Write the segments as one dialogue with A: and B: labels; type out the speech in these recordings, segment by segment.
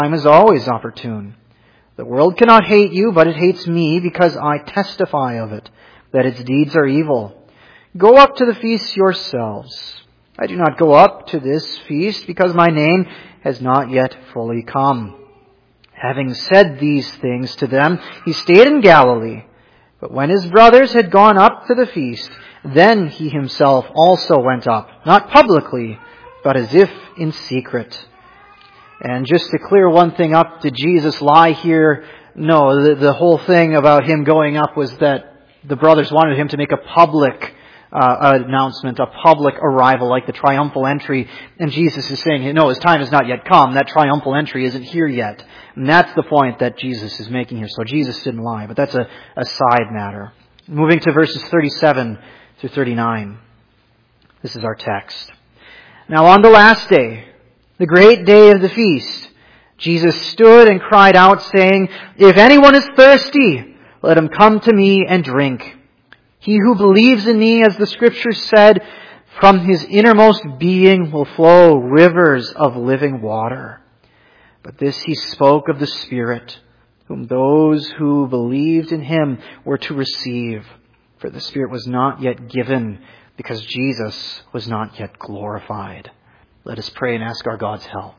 A: time is always opportune. The world cannot hate you, but it hates me because I testify of it, that its deeds are evil. Go up to the feast yourselves. I do not go up to this feast because my name has not yet fully come. Having said these things to them, he stayed in Galilee. But when his brothers had gone up to the feast, then he himself also went up, not publicly, but as if in secret. And just to clear one thing up, did Jesus lie here? No, the whole thing about him going up was that the brothers wanted him to make a public announcement, a public arrival, like the triumphal entry. And Jesus is saying, no, his time has not yet come. That triumphal entry isn't here yet. And that's the point that Jesus is making here. So Jesus didn't lie, but that's a side matter. Moving to verses 37 through 39. This is our text. Now on the last day, the great day of the feast, Jesus stood and cried out, saying, "If anyone is thirsty, let him come to me and drink. He who believes in me, as the Scripture said, from his innermost being will flow rivers of living water." But this he spoke of the Spirit, whom those who believed in him were to receive. For the Spirit was not yet given, because Jesus was not yet glorified. Let us pray and ask our God's help.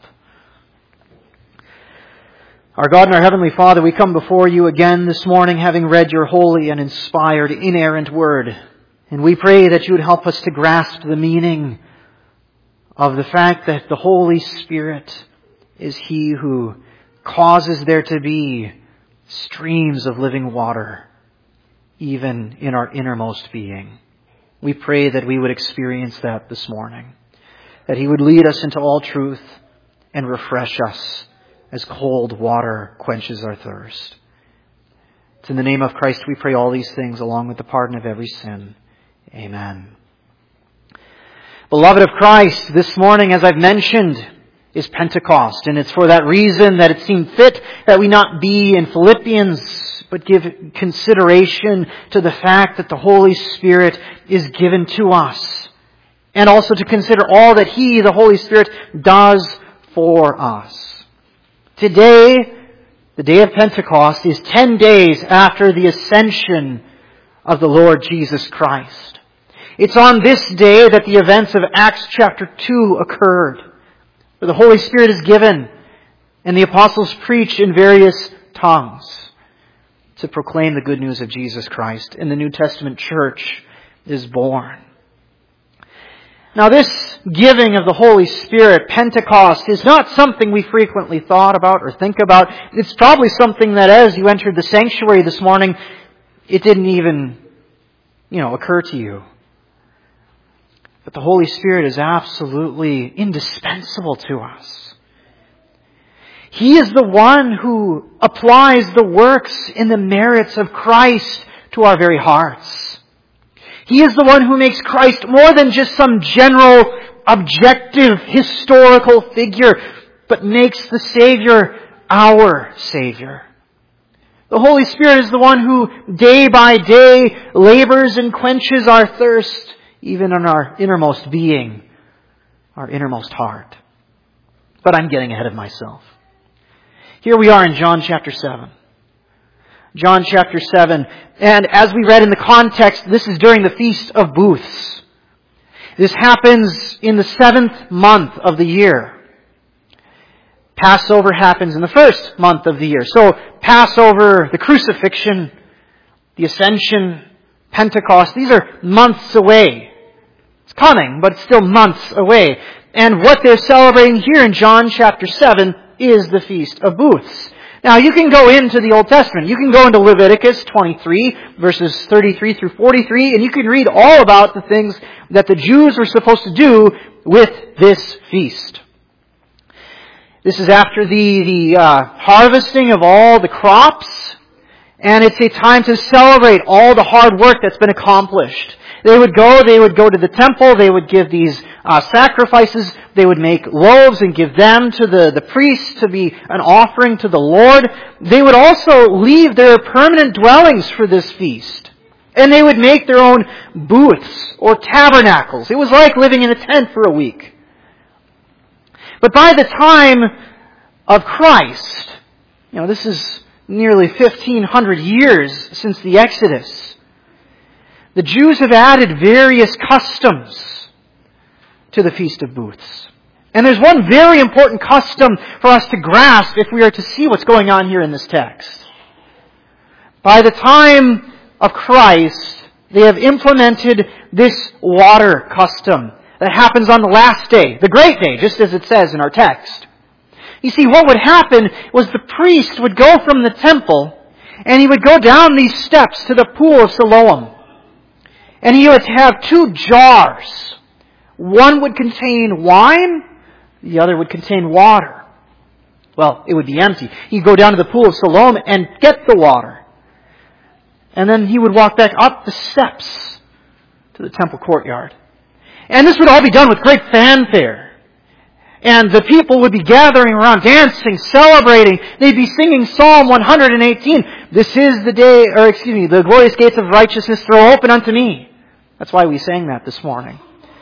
A: Our God and our Heavenly Father, we come before you again this morning, having read your holy and inspired, inerrant word. And we pray that you would help us to grasp the meaning of the fact that the Holy Spirit is He who causes there to be streams of living water, even in our innermost being. We pray that we would experience that this morning, that He would lead us into all truth and refresh us as cold water quenches our thirst. It's in the name of Christ we pray all these things, along with the pardon of every sin. Amen. Beloved of Christ, this morning, as I've mentioned, is Pentecost, and it's for that reason that it seemed fit that we not be in Philippians, but give consideration to the fact that the Holy Spirit is given to us, and also to consider all that He, the Holy Spirit, does for us. Today, the day of Pentecost, is 10 days after the ascension of the Lord Jesus Christ. It's on this day that the events of Acts chapter 2 occurred, where the Holy Spirit is given and the apostles preach in various tongues to proclaim the good news of Jesus Christ, and the New Testament church is born. Now, this giving of the Holy Spirit, Pentecost, is not something we frequently thought about or think about. It's probably something that as you entered the sanctuary this morning, it didn't even, occur to you. But the Holy Spirit is absolutely indispensable to us. He is the one who applies the works and the merits of Christ to our very hearts. He is the one who makes Christ more than just some general, objective, historical figure, but makes the Savior our Savior. The Holy Spirit is the one who day by day labors and quenches our thirst, even in our innermost being, our innermost heart. But I'm getting ahead of myself. Here we are in John chapter 7. John chapter 7. And as we read in the context, this is during the Feast of Booths. This happens in the 7th month of the year. Passover happens in the 1st month of the year. So Passover, the crucifixion, the ascension, Pentecost, these are months away. It's coming, but it's still months away. And what they're celebrating here in John chapter 7 is the Feast of Booths. Now, you can go into the Old Testament. You can go into Leviticus 23, verses 33 through 43, and you can read all about the things that the Jews were supposed to do with this feast. This is after the harvesting of all the crops, and it's a time to celebrate all the hard work that's been accomplished. They would go to the temple, they would give these sacrifices, they would make loaves and give them to the priests to be an offering to the Lord. They would also leave their permanent dwellings for this feast. And they would make their own booths or tabernacles. It was like living in a tent for a week. But by the time of Christ. This is nearly 1,500 years since the Exodus. The Jews have added various customs to the Feast of Booths. And there's one very important custom for us to grasp if we are to see what's going on here in this text. By the time of Christ, they have implemented this water custom that happens on the last day, the great day, just as it says in our text. You see, what would happen was the priest would go from the temple and he would go down these steps to the pool of Siloam. And he would have 2 jars. One would contain wine, the other would contain water. Well, it would be empty. He'd go down to the pool of Siloam and get the water. And then he would walk back up the steps to the temple courtyard. And this would all be done with great fanfare. And the people would be gathering around, dancing, celebrating. They'd be singing Psalm 118. This is the day, the glorious gates of righteousness throw open unto me. That's why we sang that this morning.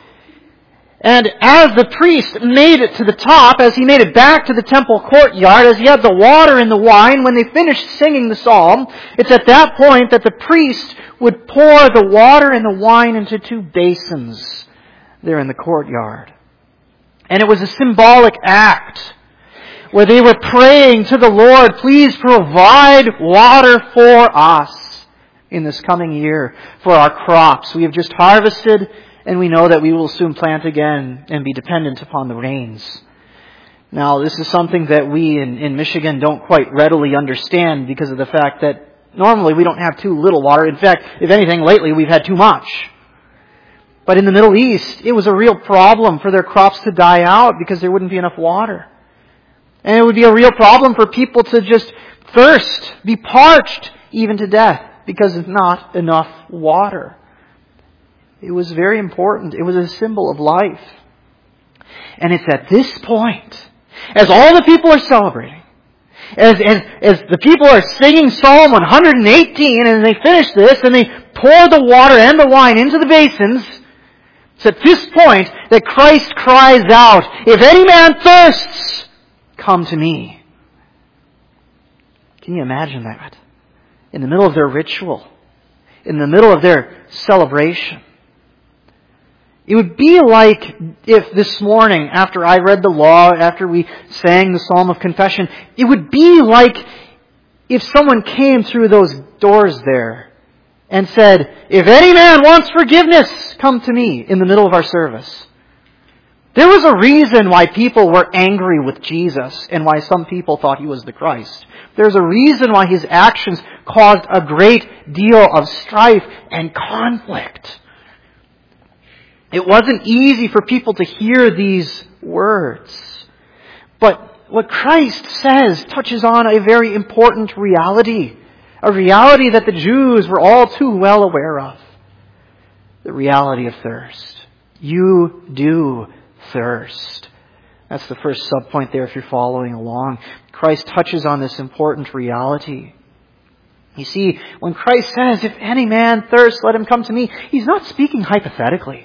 A: And as the priest made it to the top, as he made it back to the temple courtyard, as he had the water and the wine, when they finished singing the psalm, it's at that point that the priest would pour the water and the wine into 2 basins there in the courtyard. And it was a symbolic act where they were praying to the Lord, please provide water for us in this coming year for our crops. We have just harvested, and we know that we will soon plant again and be dependent upon the rains. Now, this is something that we in Michigan don't quite readily understand because of the fact that normally we don't have too little water. In fact, if anything, lately we've had too much. But in the Middle East, it was a real problem for their crops to die out because there wouldn't be enough water. And it would be a real problem for people to just thirst, be parched even to death because there's not enough water. It was very important. It was a symbol of life. And it's at this point, as all the people are celebrating, as the people are singing Psalm 118, and they finish this, and they pour the water and the wine into the basins, it's at this point that Christ cries out, if any man thirsts, come to me. Can you imagine that? In the middle of their ritual, in the middle of their celebration. It would be like if this morning, after I read the law, after we sang the Psalm of Confession, it would be like if someone came through those doors there and said, if any man wants forgiveness, come to me in the middle of our service. There was a reason why people were angry with Jesus and why some people thought he was the Christ. There's a reason why his actions caused a great deal of strife and conflict. It wasn't easy for people to hear these words. But what Christ says touches on a very important reality. A reality that the Jews were all too well aware of. The reality of thirst. You do thirst. That's the first subpoint there if you're following along. Christ touches on this important reality. You see, when Christ says, if any man thirsts, let him come to me, he's not speaking hypothetically.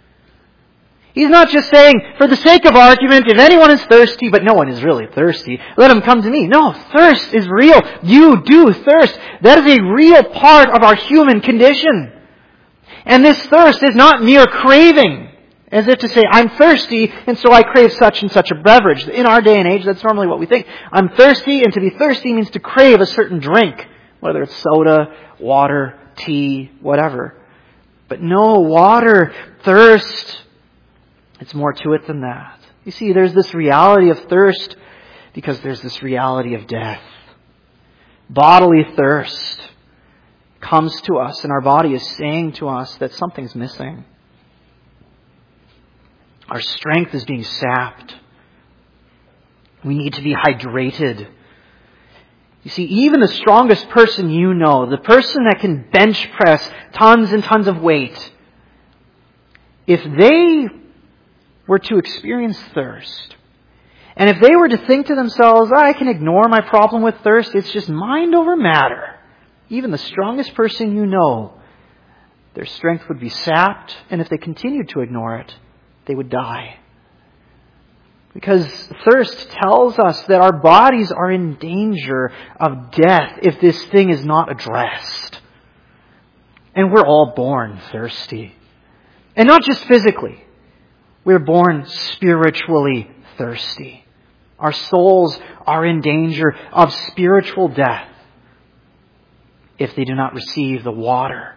A: He's not just saying, for the sake of argument, if anyone is thirsty, but no one is really thirsty, let him come to me. No, thirst is real. You do thirst. That is a real part of our human condition. And this thirst is not mere craving, as if to say, I'm thirsty, and so I crave such and such a beverage. In our day and age, that's normally what we think. I'm thirsty, and to be thirsty means to crave a certain drink, whether it's soda, water, tea, whatever. But no, water, thirst, it's more to it than that. You see, there's this reality of thirst because there's this reality of death. Bodily thirst comes to us and our body is saying to us that something's missing. Our strength is being sapped. We need to be hydrated. You see, even the strongest person you know, the person that can bench press tons and tons of weight, if they were to experience thirst, and if they were to think to themselves, I can ignore my problem with thirst, it's just mind over matter, even the strongest person you know, their strength would be sapped, and if they continued to ignore it, they would die. Because thirst tells us that our bodies are in danger of death if this thing is not addressed. And we're all born thirsty. And not just physically. We're born spiritually thirsty. Our souls are in danger of spiritual death if they do not receive the water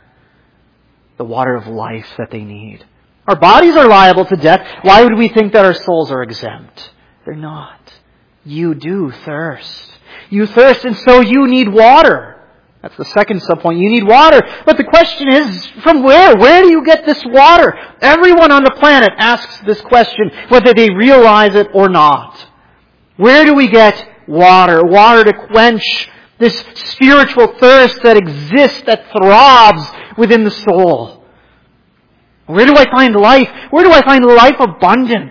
A: of life that they need. Our bodies are liable to death. Why would we think that our souls are exempt? They're not. You do thirst. You thirst, and so you need water. That's the second subpoint. You need water. But the question is, from where? Where do you get this water? Everyone on the planet asks this question, whether they realize it or not. Where do we get water? Water to quench this spiritual thirst that exists, that throbs within the soul. Where do I find life? Where do I find life abundant?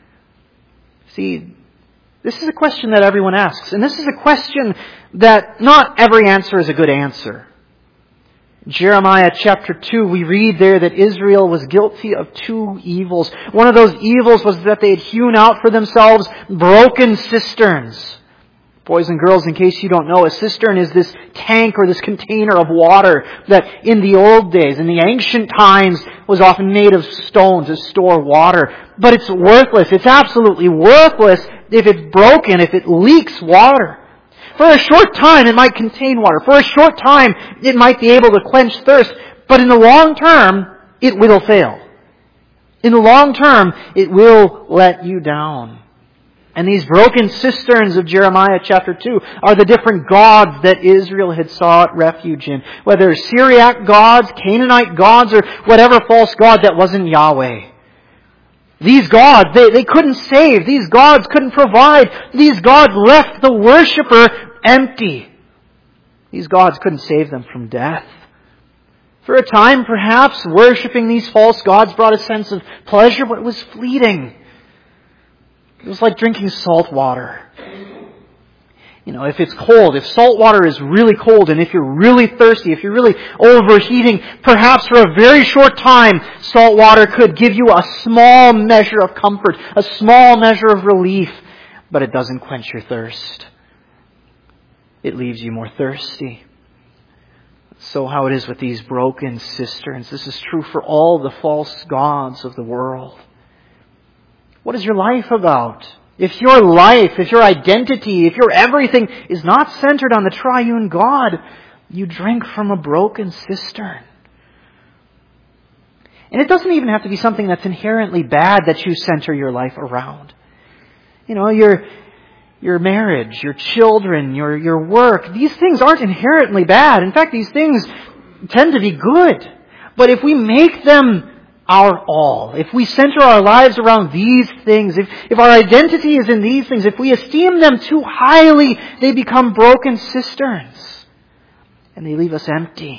A: See, this is a question that everyone asks. And this is a question that not every answer is a good answer. Jeremiah chapter 2, we read there that Israel was guilty of two evils. One of those evils was that they had hewn out for themselves broken cisterns. Boys and girls, in case you don't know, a cistern is this tank or this container of water that in the old days, in the ancient times, was often made of stone to store water. But it's worthless. It's absolutely worthless if it's broken, if it leaks water. For a short time, it might contain water. For a short time, it might be able to quench thirst. But in the long term, it will fail. In the long term, it will let you down. And these broken cisterns of Jeremiah chapter 2 are the different gods that Israel had sought refuge in. Whether Syriac gods, Canaanite gods, or whatever false god that wasn't Yahweh. These gods, they couldn't save. These gods couldn't provide. These gods left the worshiper empty. These gods couldn't save them from death. For a time, perhaps, worshipping these false gods brought a sense of pleasure, but it was fleeting. It was like drinking salt water. You know, if it's cold, if salt water is really cold, and if you're really thirsty, if you're really overheating, perhaps for a very short time, salt water could give you a small measure of comfort, a small measure of relief, but it doesn't quench your thirst. It leaves you more thirsty. So how it is with these broken cisterns. This is true for all the false gods of the world. What is your life about? If your life, if your identity, if your everything is not centered on the triune God, you drink from a broken cistern. And it doesn't even have to be something that's inherently bad that you center your life around. You know, your marriage, your children, your work, these things aren't inherently bad. In fact, these things tend to be good. But if we make them our all, if we center our lives around these things, if our identity is in these things, if we esteem them too highly, they become broken cisterns. And they leave us empty.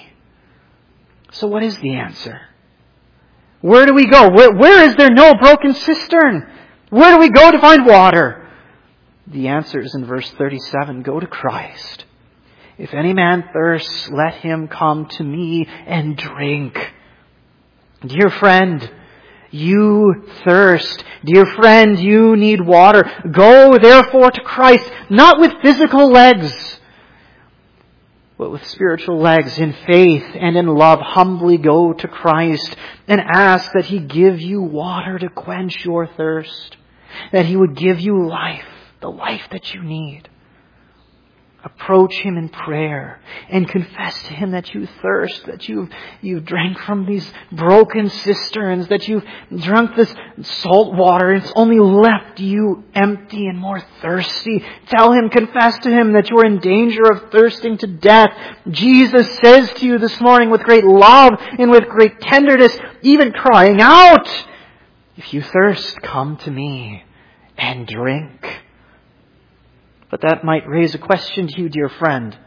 A: So what is the answer? Where do we go? Where is there no broken cistern? Where do we go to find water? The answer is in verse 37. Go to Christ. If any man thirsts, let him come to me and drink. Dear friend, you thirst. Dear friend, you need water. Go therefore to Christ, not with physical legs, but with spiritual legs. In faith and in love, humbly go to Christ and ask that He give you water to quench your thirst. That He would give you life, the life that you need. Approach Him in prayer and confess to Him that you thirst, that you've drank from these broken cisterns, that you've drunk this salt water and it's only left you empty and more thirsty. Tell Him, confess to Him that you're in danger of thirsting to death. Jesus says to you this morning with great love and with great tenderness, even crying out, if you thirst, come to me and drink. But that might raise a question to you, dear friend.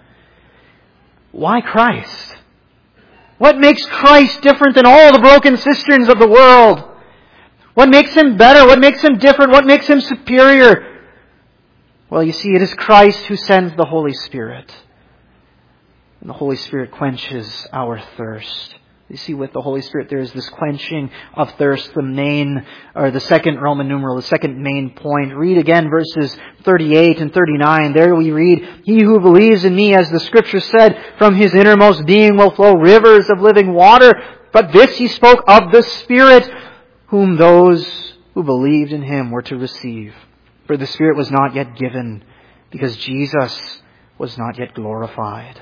A: Why Christ? What makes Christ different than all the broken cisterns of the world? What makes Him better? What makes Him different? What makes Him superior? Well, you see, it is Christ who sends the Holy Spirit. And the Holy Spirit quenches our thirst. You see, with the Holy Spirit, there is this quenching of thirst, the second Roman numeral, the second main point. Read again verses 38 and 39. There we read, "He who believes in me, as the Scripture said, from his innermost being will flow rivers of living water. But this he spoke of the Spirit, whom those who believed in him were to receive. For the Spirit was not yet given, because Jesus was not yet glorified."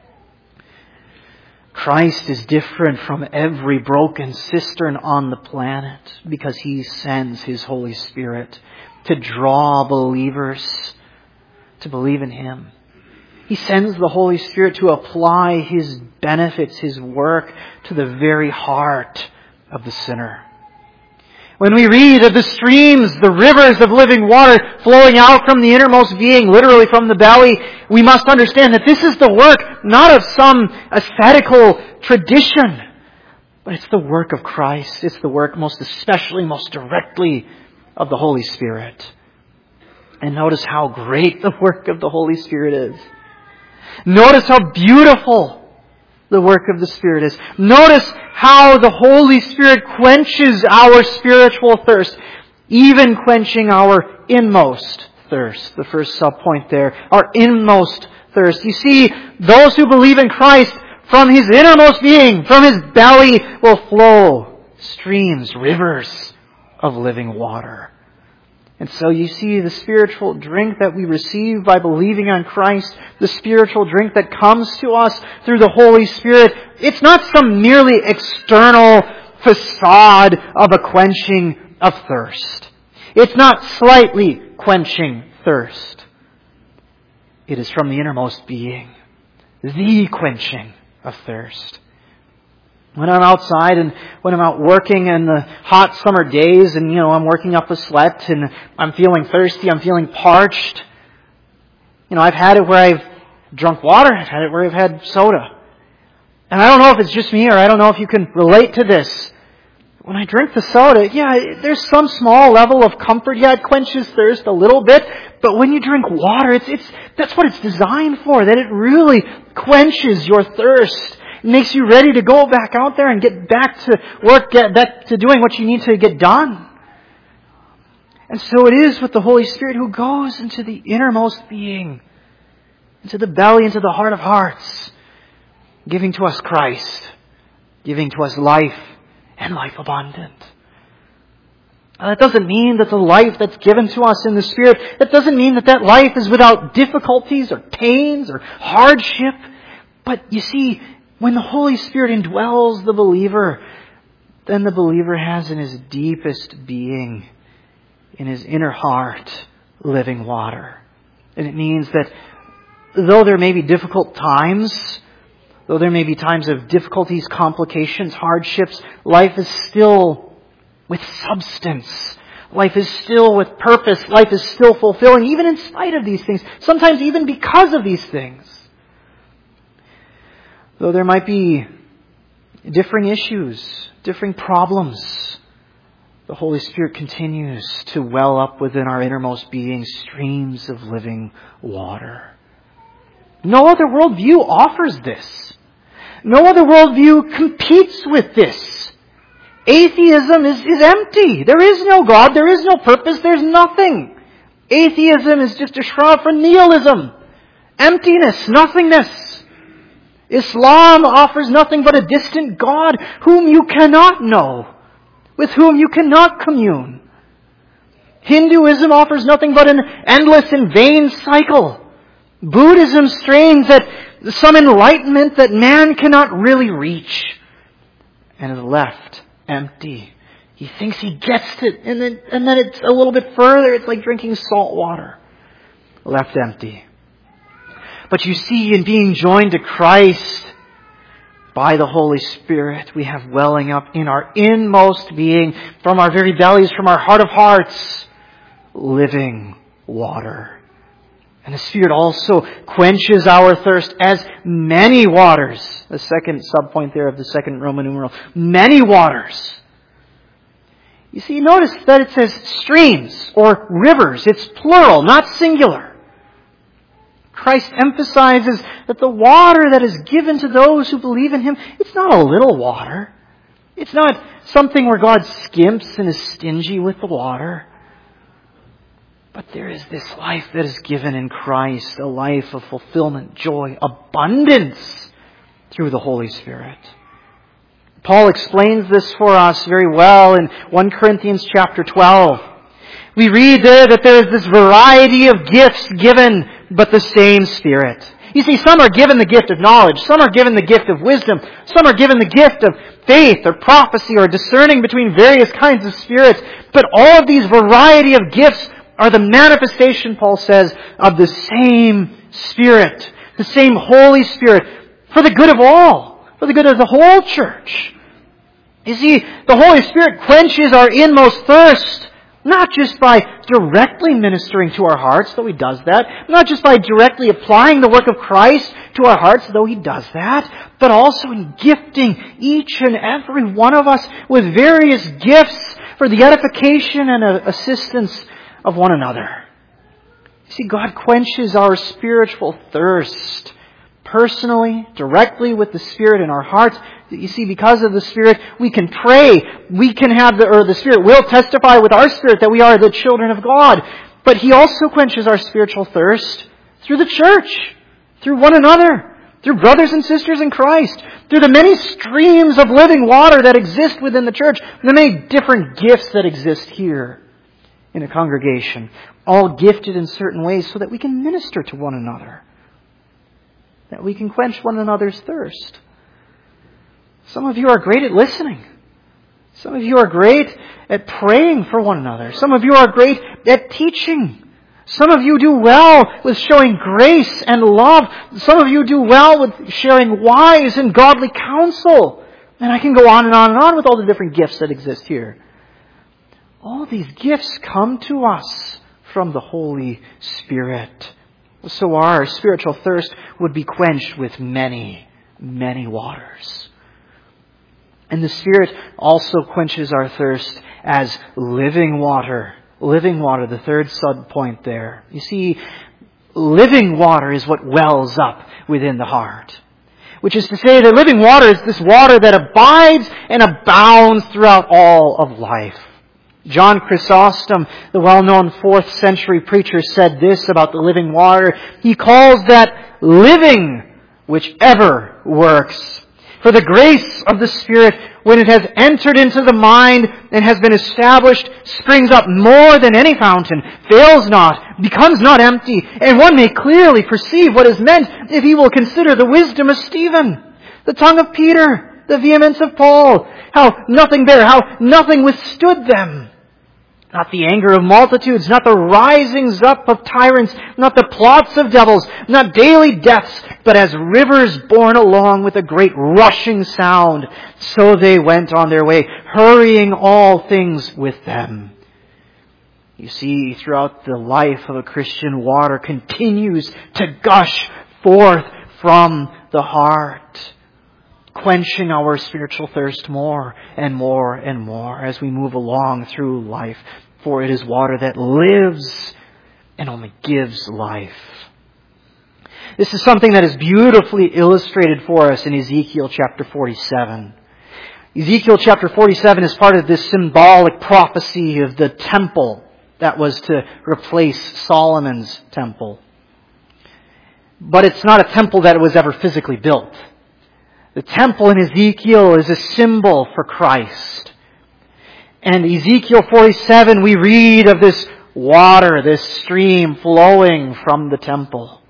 A: Christ is different from every broken cistern on the planet because He sends His Holy Spirit to draw believers to believe in Him. He sends the Holy Spirit to apply His benefits, His work, to the very heart of the sinner. When we read of the streams, the rivers of living water flowing out from the innermost being, literally from the belly, we must understand that this is the work not of some ascetical tradition, but it's the work of Christ. It's the work most especially, most directly of the Holy Spirit. And notice how great the work of the Holy Spirit is. Notice how beautiful the work of the Spirit is. Notice how the Holy Spirit quenches our spiritual thirst, even quenching our inmost thirst. The first subpoint there, our inmost thirst. You see, those who believe in Christ, from His innermost being, from His belly will flow streams, rivers of living water. And so you see the spiritual drink that we receive by believing on Christ, the spiritual drink that comes to us through the Holy Spirit, it's not some merely external facade of a quenching of thirst. It's not slightly quenching thirst. It is from the innermost being, the quenching of thirst. When I'm outside and when I'm out working in the hot summer days and, I'm working up a sweat and I'm feeling thirsty, I'm feeling parched. I've had it where I've drunk water, I've had it where I've had soda. And I don't know if it's just me or I don't know if you can relate to this. When I drink the soda, there's some small level of comfort. It quenches thirst a little bit. But when you drink water, that's what it's designed for, that it really quenches your thirst. It makes you ready to go back out there and get back to work, get back to doing what you need to get done. And so it is with the Holy Spirit who goes into the innermost being, into the belly, into the heart of hearts, giving to us Christ, giving to us life and life abundant. Now, that doesn't mean that the life that's given to us in the Spirit, that doesn't mean that life is without difficulties or pains or hardship. But you see, when the Holy Spirit indwells the believer, then the believer has in his deepest being, in his inner heart, living water. And it means that though there may be difficult times, though there may be times of difficulties, complications, hardships, life is still with substance. Life is still with purpose. Life is still fulfilling, even in spite of these things. Sometimes even because of these things. Though there might be differing issues, differing problems, the Holy Spirit continues to well up within our innermost being streams of living water. No other worldview offers this. No other worldview competes with this. Atheism is empty. There is no God. There is no purpose. There's nothing. Atheism is just a shroud for nihilism. Emptiness, nothingness. Islam offers nothing but a distant God whom you cannot know, with whom you cannot commune. Hinduism offers nothing but an endless and vain cycle. Buddhism strains at some enlightenment that man cannot really reach and is left empty. He thinks he gets it, and then it's a little bit further. It's like drinking salt water, left empty. But you see, in being joined to Christ by the Holy Spirit, we have welling up in our inmost being, from our very bellies, from our heart of hearts, living water. And the Spirit also quenches our thirst as many waters. The second subpoint there of the second Roman numeral. Many waters. You see, notice that it says streams or rivers. It's plural, not singular. Christ emphasizes that the water that is given to those who believe in Him, it's not a little water. It's not something where God skimps and is stingy with the water. But there is this life that is given in Christ, a life of fulfillment, joy, abundance through the Holy Spirit. Paul explains this for us very well in 1 Corinthians chapter 12. We read there that there is this variety of gifts given, but the same Spirit. You see, some are given the gift of knowledge, some are given the gift of wisdom, some are given the gift of faith or prophecy or discerning between various kinds of spirits. But all of these variety of gifts are the manifestation, Paul says, of the same Spirit, the same Holy Spirit, for the good of all, for the good of the whole church. You see, the Holy Spirit quenches our inmost thirst, not just by directly ministering to our hearts, though He does that, not just by directly applying the work of Christ to our hearts, though He does that, but also in gifting each and every one of us with various gifts for the edification and assistance of one another. You see, God quenches our spiritual thirst personally, directly with the Spirit in our hearts. You see, because of the Spirit, we can pray. We can have the Spirit will testify with our spirit that we are the children of God. But He also quenches our spiritual thirst through the church, through one another, through brothers and sisters in Christ, through the many streams of living water that exist within the church, the many different gifts that exist here in a congregation, all gifted in certain ways so that we can minister to one another, that we can quench one another's thirst. Some of you are great at listening. Some of you are great at praying for one another. Some of you are great at teaching. Some of you do well with showing grace and love. Some of you do well with sharing wise and godly counsel. And I can go on and on and on with all the different gifts that exist here. All these gifts come to us from the Holy Spirit. So our spiritual thirst would be quenched with many, many waters. And the Spirit also quenches our thirst as living water. Living water, the third sub-point there. You see, living water is what wells up within the heart. Which is to say that living water is this water that abides and abounds throughout all of life. John Chrysostom, the well-known 4th century preacher, said this about the living water. He calls that living which ever works. For the grace of the Spirit, when it has entered into the mind and has been established, springs up more than any fountain, fails not, becomes not empty, and one may clearly perceive what is meant if he will consider the wisdom of Stephen, the tongue of Peter, the vehemence of Paul, how nothing withstood them. Not the anger of multitudes, not the risings up of tyrants, not the plots of devils, not daily deaths, but as rivers borne along with a great rushing sound, so they went on their way, hurrying all things with them. You see, throughout the life of a Christian, water continues to gush forth from the heart, quenching our spiritual thirst more and more and more as we move along through life. For it is water that lives and only gives life. This is something that is beautifully illustrated for us in Ezekiel chapter 47. Ezekiel chapter 47 is part of this symbolic prophecy of the temple that was to replace Solomon's temple. But it's not a temple that was ever physically built. The temple in Ezekiel is a symbol for Christ. And Ezekiel 47, we read of this water, this stream flowing from the temple.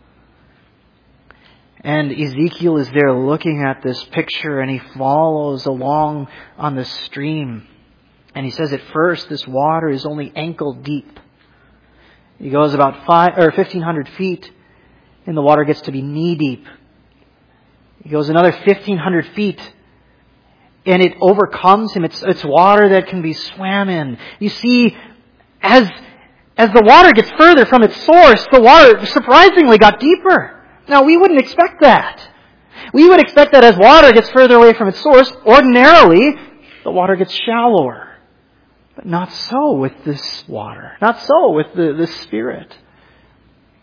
A: And Ezekiel is there looking at this picture, and he follows along on the stream. And he says at first this water is only ankle deep. He goes about 1,500 feet, and the water gets to be knee deep. He goes another 1,500 feet, and it overcomes him. It's water that can be swam in. You see, as the water gets further from its source, the water surprisingly got deeper. Now, we wouldn't expect that. We would expect that as water gets further away from its source, ordinarily, the water gets shallower. But not so with this water. Not so with the Spirit.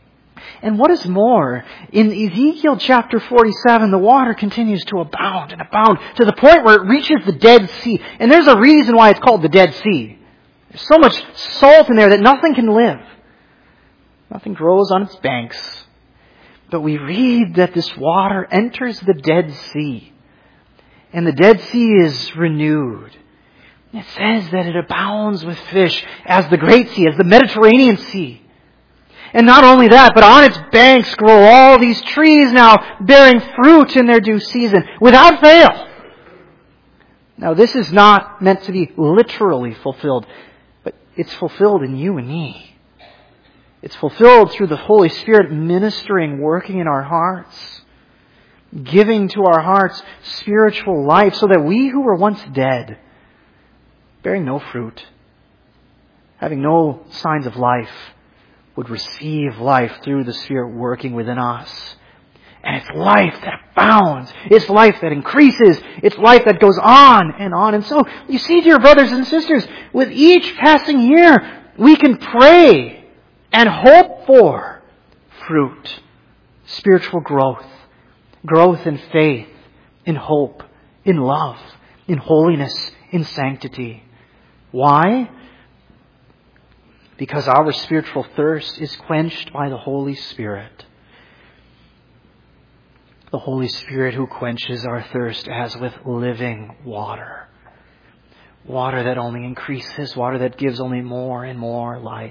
A: And what is more, in Ezekiel chapter 47, the water continues to abound and abound to the point where it reaches the Dead Sea. And there's a reason why it's called the Dead Sea. There's so much salt in there that nothing can live. Nothing grows on its banks. But we read that this water enters the Dead Sea. And the Dead Sea is renewed. It says that it abounds with fish as the Great Sea, as the Mediterranean Sea. And not only that, but on its banks grow all these trees now bearing fruit in their due season without fail. Now this is not meant to be literally fulfilled, but it's fulfilled in you and me. It's fulfilled through the Holy Spirit ministering, working in our hearts, giving to our hearts spiritual life so that we who were once dead, bearing no fruit, having no signs of life, would receive life through the Spirit working within us. And it's life that abounds. It's life that increases. It's life that goes on and on. And so, you see, dear brothers and sisters, with each passing year, we can pray and hope for fruit, spiritual growth, growth in faith, in hope, in love, in holiness, in sanctity. Why? Because our spiritual thirst is quenched by the Holy Spirit. The Holy Spirit who quenches our thirst as with living water. Water that only increases, water that gives only more and more life.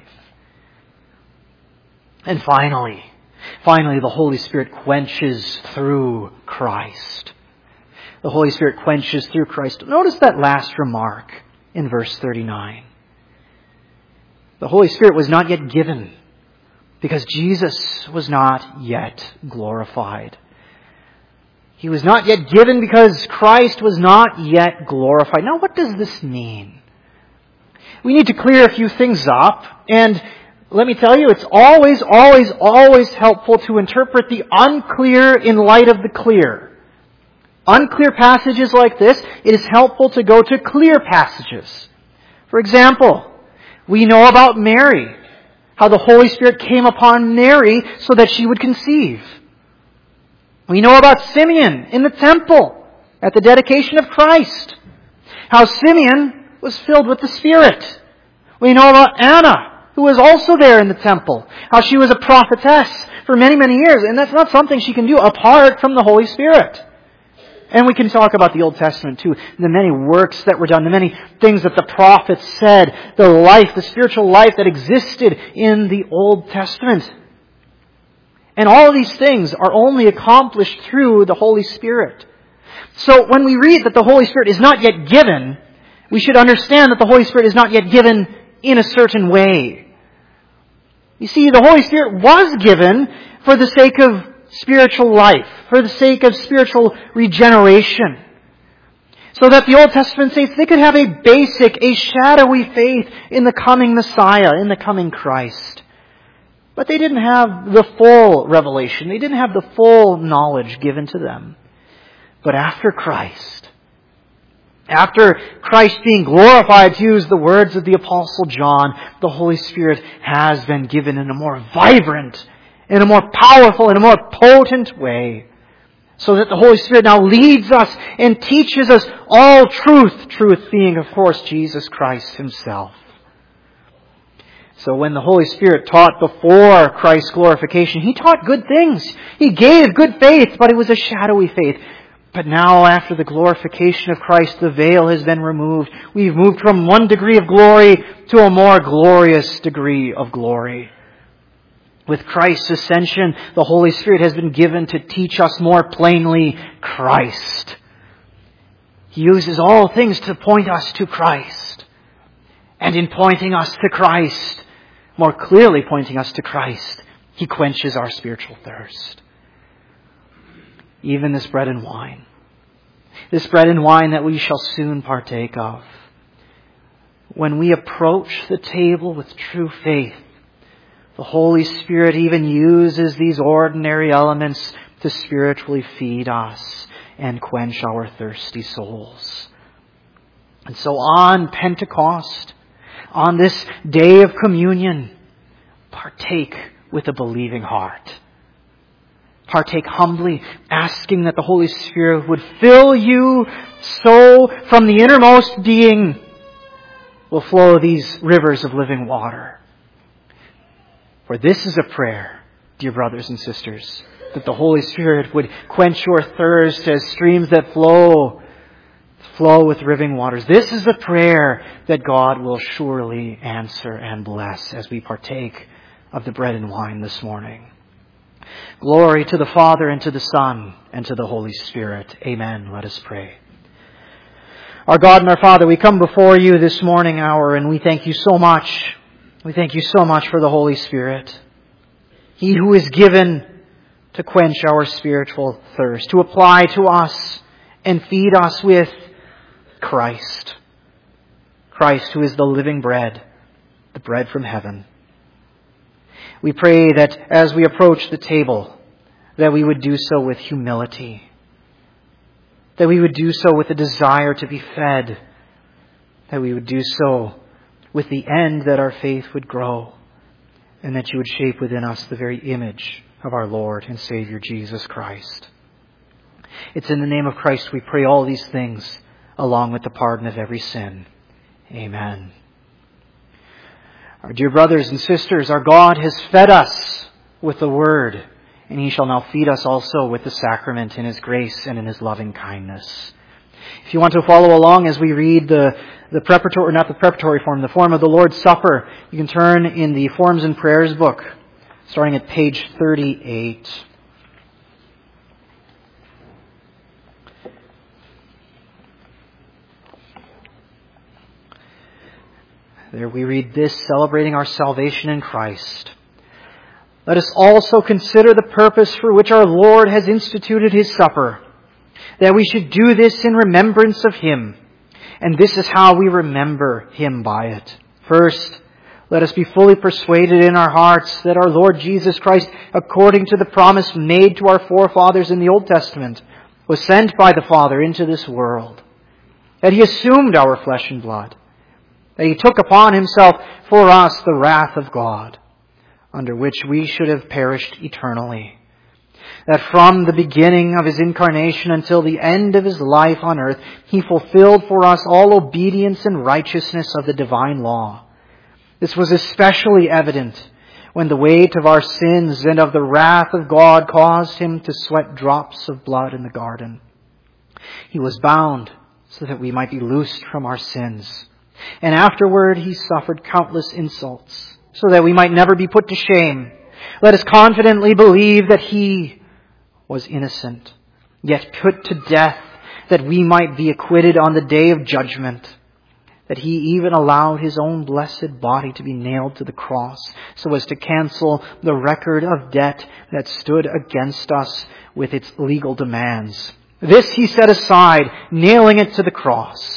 A: And finally, the Holy Spirit quenches through Christ. The Holy Spirit quenches through Christ. Notice that last remark in verse 39. The Holy Spirit was not yet given because Jesus was not yet glorified. He was not yet given because Christ was not yet glorified. Now, what does this mean? We need to clear a few things up. And let me tell you, it's always helpful to interpret the unclear in light of the clear. Unclear passages like this, it is helpful to go to clear passages. For example, we know about Mary, how the Holy Spirit came upon Mary so that she would conceive. We know about Simeon in the temple at the dedication of Christ, how Simeon was filled with the Spirit. We know about Anna, who was also there in the temple, how she was a prophetess for many, many years, and that's not something she can do apart from the Holy Spirit. And we can talk about the Old Testament too, the many works that were done, the many things that the prophets said, the life, the spiritual life that existed in the Old Testament. And all of these things are only accomplished through the Holy Spirit. So when we read that the Holy Spirit is not yet given, we should understand that the Holy Spirit is not yet given in a certain way. You see, the Holy Spirit was given for the sake of spiritual life, for the sake of spiritual regeneration. So that the Old Testament saints, they could have a basic, a shadowy faith in the coming Messiah, in the coming Christ. But they didn't have the full revelation. They didn't have the full knowledge given to them. But after Christ being glorified, to use the words of the Apostle John, the Holy Spirit has been given in a more vibrant, in a more powerful, in a more potent way. So that the Holy Spirit now leads us and teaches us all truth. Truth being, of course, Jesus Christ Himself. So when the Holy Spirit taught before Christ's glorification, He taught good things. He gave good faith, but it was a shadowy faith. But now, after the glorification of Christ, the veil has been removed. We've moved from one degree of glory to a more glorious degree of glory. With Christ's ascension, the Holy Spirit has been given to teach us more plainly Christ. He uses all things to point us to Christ. And in pointing us to Christ, more clearly pointing us to Christ, He quenches our spiritual thirst. Even this bread and wine. This bread and wine that we shall soon partake of. When we approach the table with true faith, the Holy Spirit even uses these ordinary elements to spiritually feed us and quench our thirsty souls. And so on Pentecost, on this day of communion, partake with a believing heart. Partake humbly, asking that the Holy Spirit would fill you so from the innermost being will flow these rivers of living water. For this is a prayer, dear brothers and sisters, that the Holy Spirit would quench your thirst as streams that flow with living waters. This is a prayer that God will surely answer and bless as we partake of the bread and wine this morning. Glory to the Father, and to the Son, and to the Holy Spirit. Amen. Let us pray. Our God and our Father, we come before you this morning hour, and we thank you so much. We thank you so much for the Holy Spirit. He who is given to quench our spiritual thirst, to apply to us and feed us with Christ. Christ who is the living bread, the bread from heaven. We pray that as we approach the table, that we would do so with humility. That we would do so with a desire to be fed. That we would do so with the end that our faith would grow. And that you would shape within us the very image of our Lord and Savior Jesus Christ. It's in the name of Christ we pray all these things, along with the pardon of every sin. Amen. Our dear brothers and sisters, our God has fed us with the Word, and He shall now feed us also with the sacrament in His grace and in His loving kindness. If you want to follow along as we read the form of the Lord's Supper, you can turn in the Forms and Prayers book, starting at page 38. There we read this, celebrating our salvation in Christ. Let us also consider the purpose for which our Lord has instituted His supper, that we should do this in remembrance of Him. And this is how we remember Him by it. First, let us be fully persuaded in our hearts that our Lord Jesus Christ, according to the promise made to our forefathers in the Old Testament, was sent by the Father into this world, that He assumed our flesh and blood, that He took upon Himself for us the wrath of God, under which we should have perished eternally. That from the beginning of His incarnation until the end of His life on earth, He fulfilled for us all obedience and righteousness of the divine law. This was especially evident when the weight of our sins and of the wrath of God caused Him to sweat drops of blood in the garden. He was bound so that we might be loosed from our sins. And afterward He suffered countless insults, so that we might never be put to shame. Let us confidently believe that He was innocent, yet put to death, that we might be acquitted on the day of judgment. That He even allowed His own blessed body to be nailed to the cross, so as to cancel the record of debt that stood against us with its legal demands. This He set aside, nailing it to the cross.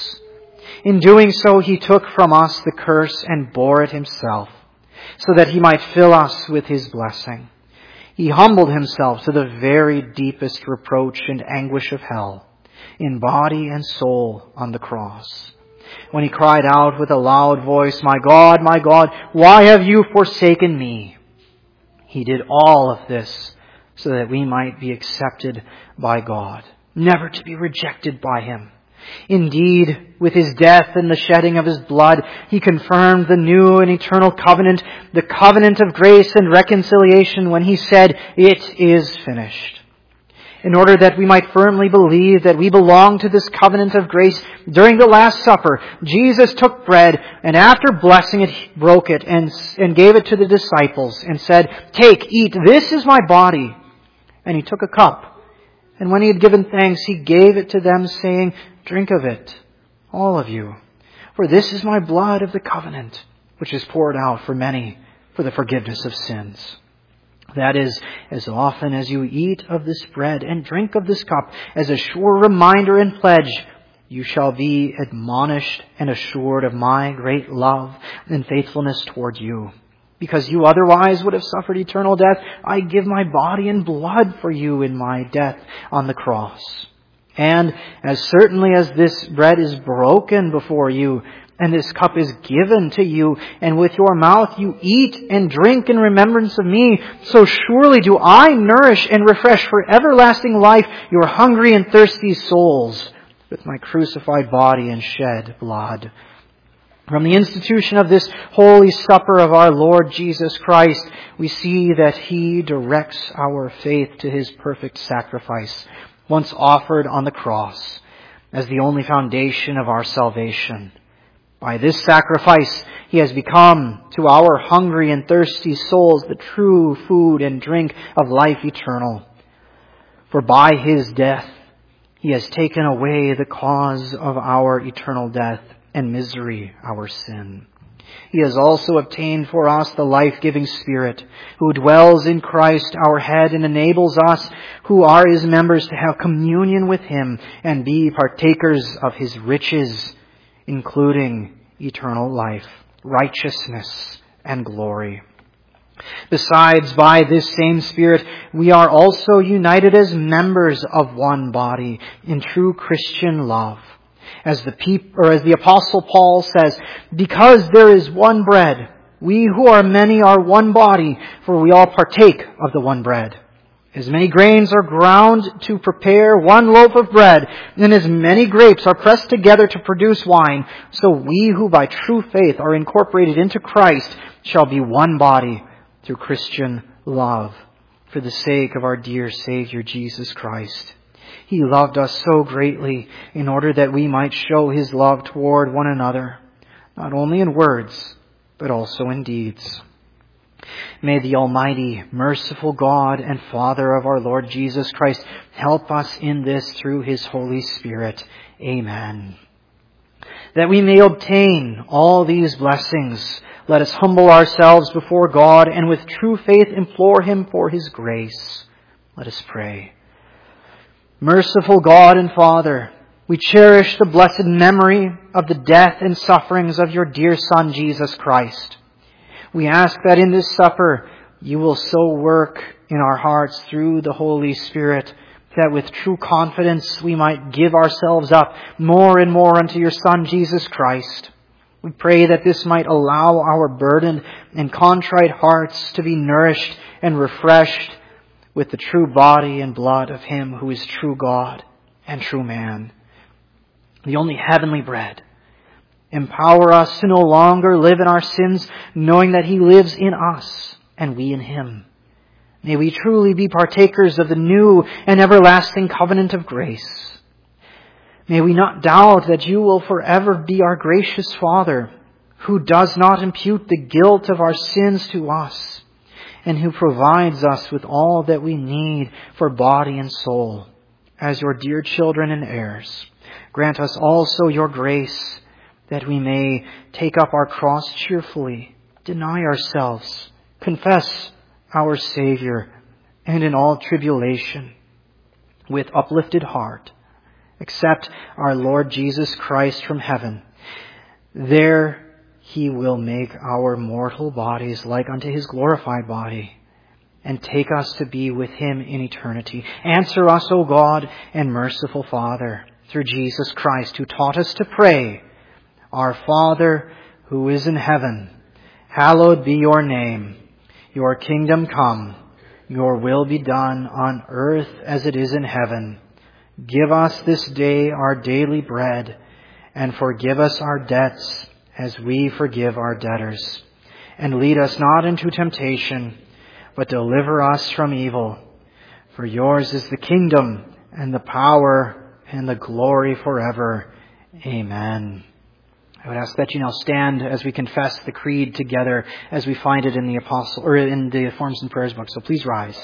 A: In doing so, He took from us the curse and bore it Himself, so that He might fill us with His blessing. He humbled Himself to the very deepest reproach and anguish of hell, in body and soul on the cross. When He cried out with a loud voice, my God, why have you forsaken me?" He did all of this so that we might be accepted by God, never to be rejected by Him. Indeed, with His death and the shedding of His blood, He confirmed the new and eternal covenant, the covenant of grace and reconciliation, when He said, "It is finished." In order that we might firmly believe that we belong to this covenant of grace, during the Last Supper, Jesus took bread, and after blessing it, He broke it and gave it to the disciples and said, "Take, eat, this is my body." And He took a cup, and when He had given thanks, He gave it to them, saying, "Drink of it, all of you, for this is my blood of the covenant, which is poured out for many for the forgiveness of sins. That is, as often as you eat of this bread and drink of this cup, as a sure reminder and pledge, you shall be admonished and assured of my great love and faithfulness toward you. Because you otherwise would have suffered eternal death, I give my body and blood for you in my death on the cross. And as certainly as this bread is broken before you, and this cup is given to you, and with your mouth you eat and drink in remembrance of me, so surely do I nourish and refresh for everlasting life your hungry and thirsty souls with my crucified body and shed blood. From the institution of this holy supper of our Lord Jesus Christ, we see that He directs our faith to His perfect sacrifice, once offered on the cross, as the only foundation of our salvation. By this sacrifice, He has become, to our hungry and thirsty souls, the true food and drink of life eternal. For by His death, He has taken away the cause of our eternal death and misery, our sin. He has also obtained for us the life-giving Spirit, who dwells in Christ our head and enables us, who are His members, to have communion with Him and be partakers of His riches, including eternal life, righteousness, and glory. Besides, by this same Spirit, we are also united as members of one body in true Christian love. As the Apostle Paul says, because there is one bread, we who are many are one body, for we all partake of the one bread. As many grains are ground to prepare one loaf of bread, and as many grapes are pressed together to produce wine, so we who by true faith are incorporated into Christ shall be one body through Christian love, for the sake of our dear Savior Jesus Christ. He loved us so greatly in order that we might show His love toward one another, not only in words, but also in deeds. May the Almighty, merciful God and Father of our Lord Jesus Christ help us in this through His Holy Spirit. Amen. That we may obtain all these blessings, let us humble ourselves before God and with true faith implore Him for His grace. Let us pray. Merciful God and Father, we cherish the blessed memory of the death and sufferings of your dear Son, Jesus Christ. We ask that in this supper you will so work in our hearts through the Holy Spirit that with true confidence we might give ourselves up more and more unto your Son, Jesus Christ. We pray that this might allow our burdened and contrite hearts to be nourished and refreshed with the true body and blood of Him who is true God and true man, the only heavenly bread. Empower us to no longer live in our sins, knowing that He lives in us and we in Him. May we truly be partakers of the new and everlasting covenant of grace. May we not doubt that you will forever be our gracious Father, who does not impute the guilt of our sins to us, and who provides us with all that we need for body and soul. As your dear children and heirs, grant us also your grace, that we may take up our cross cheerfully, deny ourselves, confess our Savior, and in all tribulation, with uplifted heart, accept our Lord Jesus Christ from heaven. There He will make our mortal bodies like unto His glorified body, and take us to be with Him in eternity. Answer us, O God and merciful Father, through Jesus Christ, who taught us to pray, Our Father, who is in heaven, hallowed be your name. Your kingdom come, your will be done on earth as it is in heaven. Give us this day our daily bread, and forgive us our debts as we forgive our debtors. And lead us not into temptation, but deliver us from evil. For yours is the kingdom, and the power, and the glory forever. Amen. I would ask that you now stand as we confess the creed together as we find it in the Forms and Prayers book. So please rise.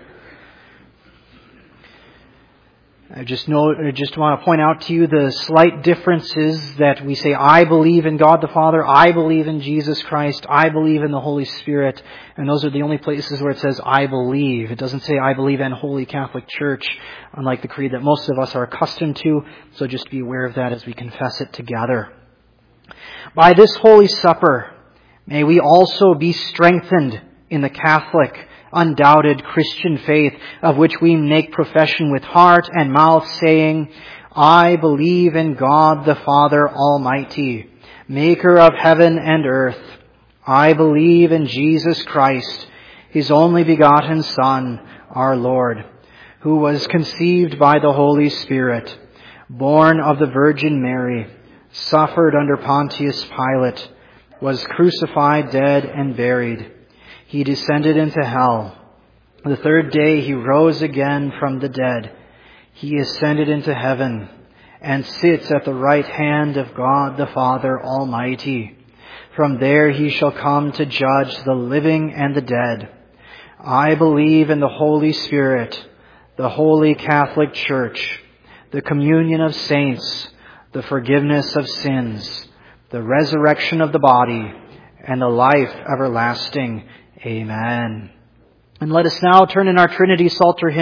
A: I just want to point out to you the slight differences that we say, I believe in God the Father, I believe in Jesus Christ, I believe in the Holy Spirit. And those are the only places where it says, I believe. It doesn't say, I believe in Holy Catholic Church, unlike the creed that most of us are accustomed to. So just be aware of that as we confess it together. By this Holy Supper, may we also be strengthened in the Catholic, undoubted Christian faith of which we make profession with heart and mouth, saying, I believe in God the Father Almighty, maker of heaven and earth. I believe in Jesus Christ, His only begotten Son, our Lord, who was conceived by the Holy Spirit, born of the Virgin Mary, suffered under Pontius Pilate, was crucified, dead, and buried. He descended into hell. The third day He rose again from the dead. He ascended into heaven and sits at the right hand of God the Father Almighty. From there He shall come to judge the living and the dead. I believe in the Holy Spirit, the Holy Catholic Church, the communion of saints, the forgiveness of sins, the resurrection of the body, and the life everlasting. Amen. And let us now turn in our Trinity Psalter hymn